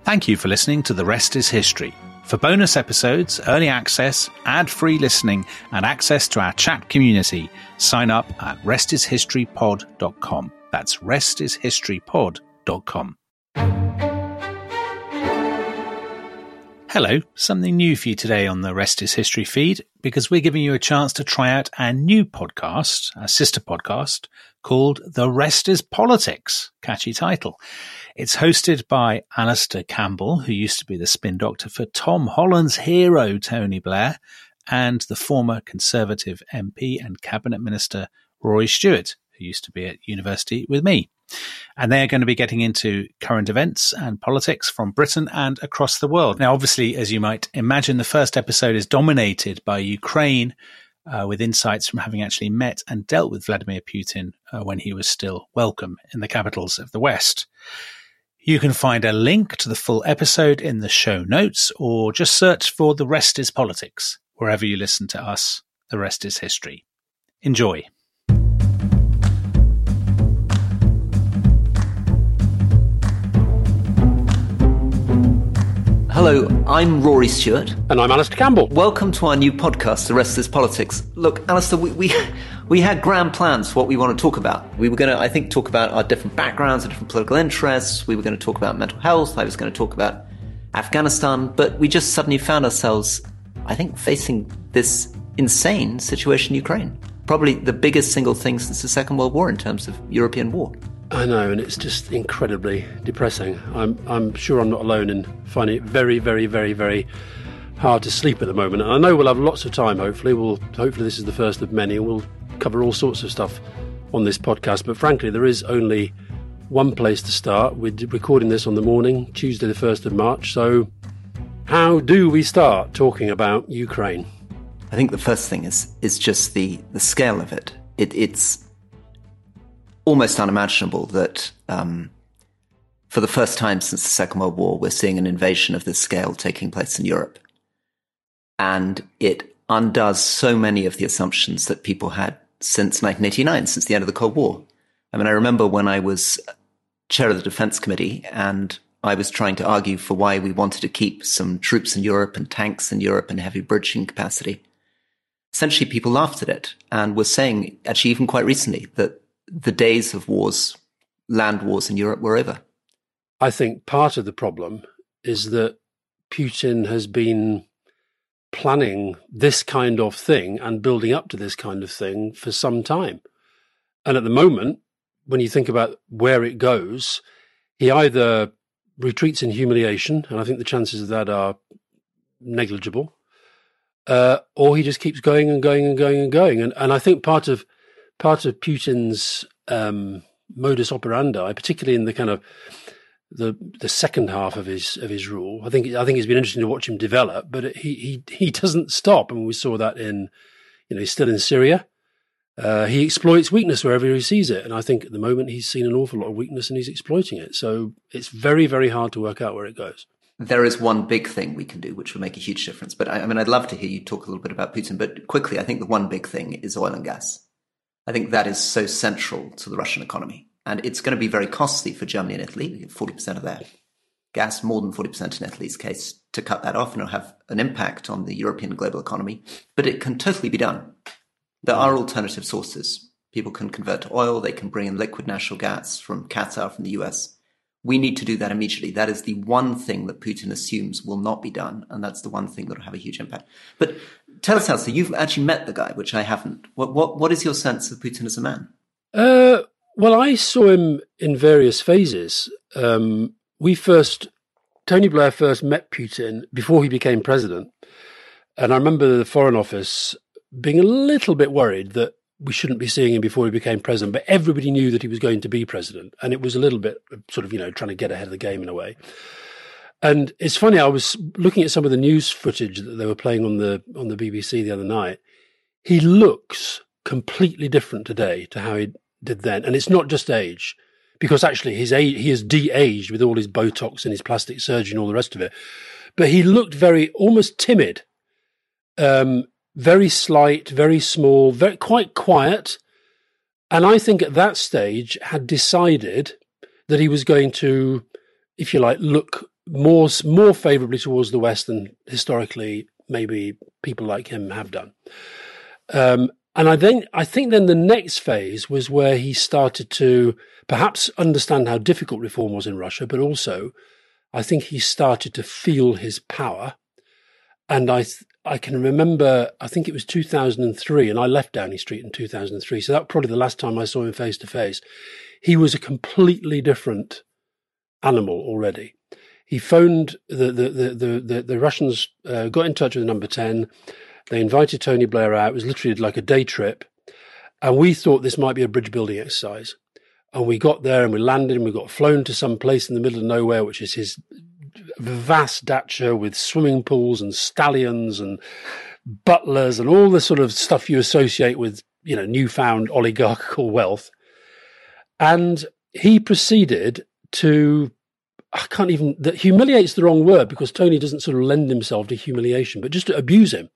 Thank you for listening to The Rest is History. For bonus episodes, early access, ad-free listening, and access to our chat community, sign up at restishistorypod.com. That's restishistorypod.com. Hello, something new for you today on the Rest is History feed, because we're giving you a chance to try out our new podcast, our sister podcast, called The Rest is Politics. Catchy title. It's hosted by Alastair Campbell, who used to be the spin doctor for Tom Holland's hero, Tony Blair, and the former Conservative MP and Cabinet Minister, Rory Stewart, who used to be at university with me. And they're going to be getting into current events and politics from Britain and across the world. Now, obviously, as you might imagine, the first episode is dominated by Ukraine, with insights from having actually met and dealt with Vladimir Putin when he was still welcome in the capitals of the West. You can find a link to the full episode in the show notes, or just search for The Rest is Politics wherever you listen to us. The Rest is History. Enjoy. Hello, I'm Rory Stewart. And I'm Alastair Campbell. Welcome to our new podcast, The Rest is Politics. Look, Alastair, we had grand plans for what we want to talk about. We were going to, I think, talk about our different backgrounds, our different political interests. We were going to talk about mental health. I was going to talk about Afghanistan. But we just suddenly found ourselves, I think, facing this insane situation in Ukraine. Probably the biggest single thing since the Second World War in terms of European war. I know, and it's just incredibly depressing. I'm sure I'm not alone in finding it very, very, very, very hard to sleep at the moment. And I know we'll have lots of time, hopefully. Hopefully this is the first of many, and we'll cover all sorts of stuff on this podcast. But frankly, there is only one place to start. We're recording this on the morning, Tuesday the 1st of March. So how do we start talking about Ukraine? I think the first thing is just the scale of it. It's almost unimaginable that for the first time since the Second World War, we're seeing an invasion of this scale taking place in Europe. And it undoes so many of the assumptions that people had since 1989, since the end of the Cold War. I mean, I remember when I was chair of the Defense Committee and I was trying to argue for why we wanted to keep some troops in Europe and tanks in Europe and heavy bridging capacity. Essentially, people laughed at it and were saying, actually even quite recently, that the days of wars, land wars in Europe, were over. I think part of the problem is that Putin has been planning this kind of thing and building up to this kind of thing for some time. And at the moment, when you think about where it goes, he either retreats in humiliation, and I think the chances of that are negligible, or he just keeps going and going and going and going. And I think part of Putin's modus operandi, particularly in the kind of the second half of his rule, I think it's been interesting to watch him develop. But he doesn't stop, and we saw that he's still in Syria. He exploits weakness wherever he sees it, and I think at the moment he's seen an awful lot of weakness and he's exploiting it. So it's very, very hard to work out where it goes. There is one big thing we can do which will make a huge difference. But I mean, I'd love to hear you talk a little bit about Putin. But quickly, I think the one big thing is oil and gas. I think that is so central to the Russian economy. And it's going to be very costly for Germany and Italy, 40% of their gas, more than 40% in Italy's case, to cut that off, and it'll have an impact on the European and global economy. But it can totally be done. There are alternative sources. People can convert to oil. They can bring in liquid natural gas from Qatar, from the US. We need to do that immediately. That is the one thing that Putin assumes will not be done. And that's the one thing that will have a huge impact. But tell us, Alastair, you've actually met the guy, which I haven't. What is your sense of Putin as a man? Well, I saw him in various phases. Tony Blair first met Putin before he became president. And I remember the Foreign Office being a little bit worried that we shouldn't be seeing him before he became president, but everybody knew that he was going to be president. And it was a little bit sort of, trying to get ahead of the game in a way. And it's funny, I was looking at some of the news footage that they were playing on the BBC the other night. He looks completely different today to how he did then. And it's not just age, because actually he is de-aged with all his Botox and his plastic surgery and all the rest of it. But he looked almost timid, very slight, very small, quite quiet. And I think at that stage had decided that he was going to, if you like, look more favourably towards the West than historically maybe people like him have done. And I think then the next phase was where he started to perhaps understand how difficult reform was in Russia, but also I think he started to feel his power. And I can remember, I think it was 2003, and I left Downing Street in 2003. So that was probably the last time I saw him face to face. He was a completely different animal already. He phoned the Russians, got in touch with number 10. They invited Tony Blair out. It was literally like a day trip. And we thought this might be a bridge building exercise. And we got there and we landed and we got flown to some place in the middle of nowhere, which is his vast dacha with swimming pools and stallions and butlers and all the sort of stuff you associate with, newfound oligarchical wealth. And he proceeded to, that humiliate's the wrong word because Tony doesn't sort of lend himself to humiliation, but just to abuse him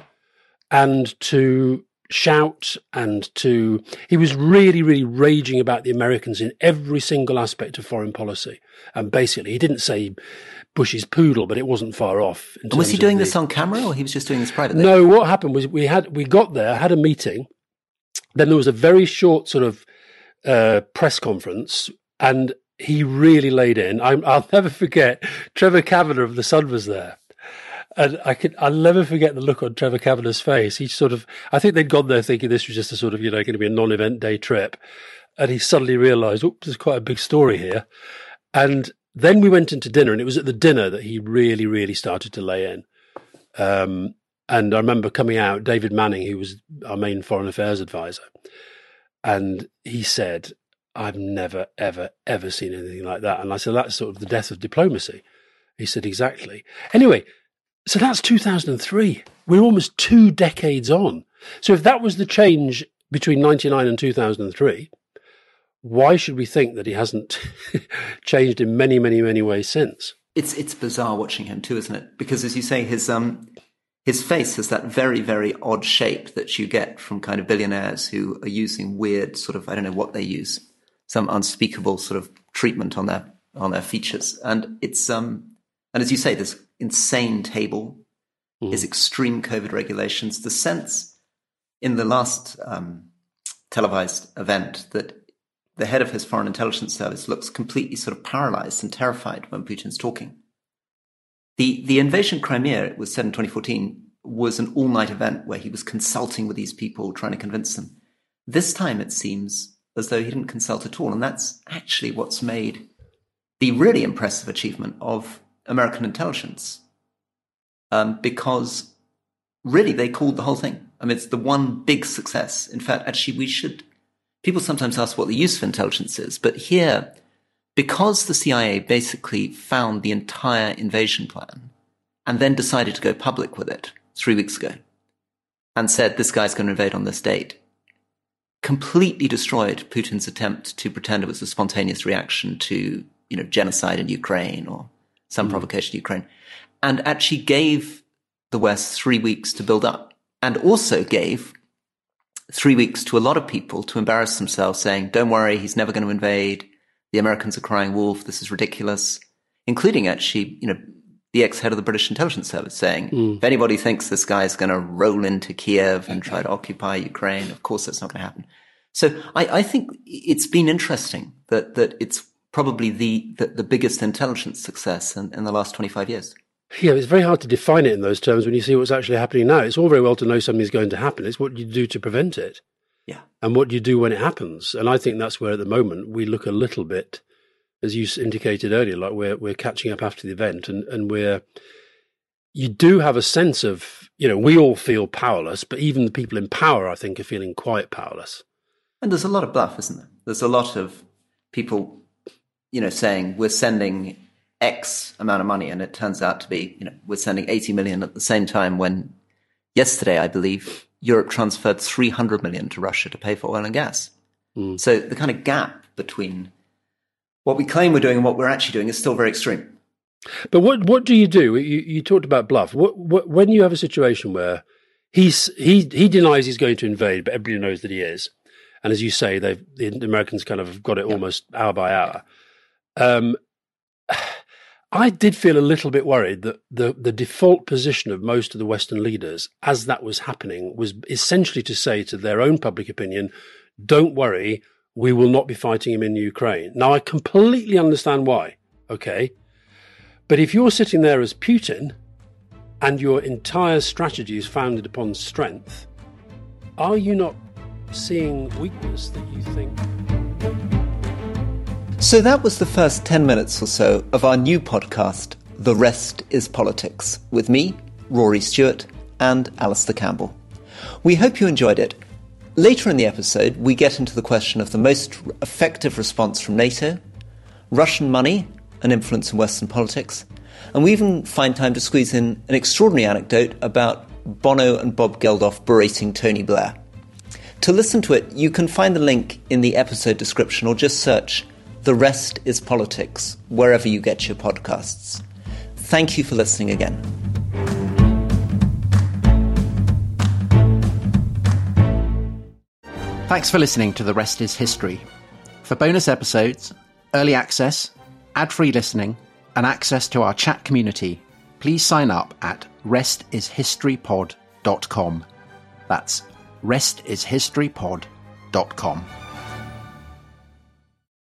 and to shout he was really, really raging about the Americans in every single aspect of foreign policy. And basically, he didn't say Bush's poodle, but it wasn't far off. And was he doing this on camera or he was just doing this privately? No, what happened was we got there, had a meeting. Then there was a very short sort of press conference and he really laid in. I'll never forget Trevor Kavanagh of The Sun was there. And I'll never forget the look on Trevor Kavanagh's face. He I think they'd gone there thinking this was just a sort of, going to be a non-event day trip. And he suddenly realised, there's quite a big story here. And then we went into dinner and it was at the dinner that he really, really started to lay in. And I remember coming out, David Manning, who was our main foreign affairs advisor. And he said, I've never, ever, ever seen anything like that. And I said, that's sort of the death of diplomacy. He said, exactly. Anyway, so that's 2003. We're almost 2 decades on. So if that was the change between 99 and 2003, why should we think that he hasn't changed in many, many, many ways since? It's bizarre watching him too, isn't it? Because as you say, his face has that very, very odd shape that you get from kind of billionaires who are using weird sort of, I don't know what they use, some unspeakable sort of treatment on their features. And it's and as you say, this insane table, his extreme COVID regulations, the sense in the last televised event that the head of his foreign intelligence service looks completely sort of paralyzed and terrified when Putin's talking. The invasion of Crimea, it was said in 2014, was an all-night event where he was consulting with these people, trying to convince them. This time it seems as though he didn't consult at all, and that's actually what's made the really impressive achievement of American intelligence, because really they called the whole thing. I mean, it's the one big success. In fact, actually, people sometimes ask what the use of intelligence is, but here, because the CIA basically found the entire invasion plan and then decided to go public with it 3 weeks ago and said, this guy's going to invade on this date, completely destroyed Putin's attempt to pretend it was a spontaneous reaction to, genocide in Ukraine or some provocation in Ukraine, and actually gave the West 3 weeks to build up, and also gave 3 weeks to a lot of people to embarrass themselves, saying, don't worry, he's never going to invade. The Americans are crying wolf. This is ridiculous, including actually, the ex-head of the British intelligence service saying, if anybody thinks this guy is going to roll into Kiev and try to occupy Ukraine, of course that's not going to happen. So I think it's been interesting that it's probably the biggest intelligence success in the last 25 years. Yeah, it's very hard to define it in those terms when you see what's actually happening now. It's all very well to know something's going to happen. It's what you do to prevent it. Yeah. And what you do when it happens. And I think that's where at the moment we look a little bit, as you indicated earlier, like we're catching up after the event and you do have a sense of, we all feel powerless, but even the people in power, I think, are feeling quite powerless. And there's a lot of bluff, isn't there? There's a lot of people, saying we're sending X amount of money, and it turns out to be, we're sending 80 million at the same time when yesterday, I believe, Europe transferred 300 million to Russia to pay for oil and gas. So the kind of gap between what we claim we're doing and what we're actually doing is still very extreme. But what do? You talked about bluff. When you have a situation where he denies he's going to invade, but everybody knows that he is, and as you say, the Americans kind of got it almost hour by hour. I did feel a little bit worried that the default position of most of the Western leaders as that was happening was essentially to say to their own public opinion, don't worry, we will not be fighting him in Ukraine. Now, I completely understand why, okay? But if you're sitting there as Putin and your entire strategy is founded upon strength, are you not seeing weakness that you think? So that was the first 10 minutes or so of our new podcast, The Rest is Politics, with me, Rory Stewart, and Alistair Campbell. We hope you enjoyed it. Later in the episode, we get into the question of the most effective response from NATO, Russian money and influence in Western politics, and we even find time to squeeze in an extraordinary anecdote about Bono and Bob Geldof berating Tony Blair. To listen to it, you can find the link in the episode description or just search The Rest is Politics wherever you get your podcasts. Thank you for listening again. Thanks for listening to The Rest is History. For bonus episodes, early access, ad-free listening, and access to our chat community, please sign up at restishistorypod.com. That's restishistorypod.com.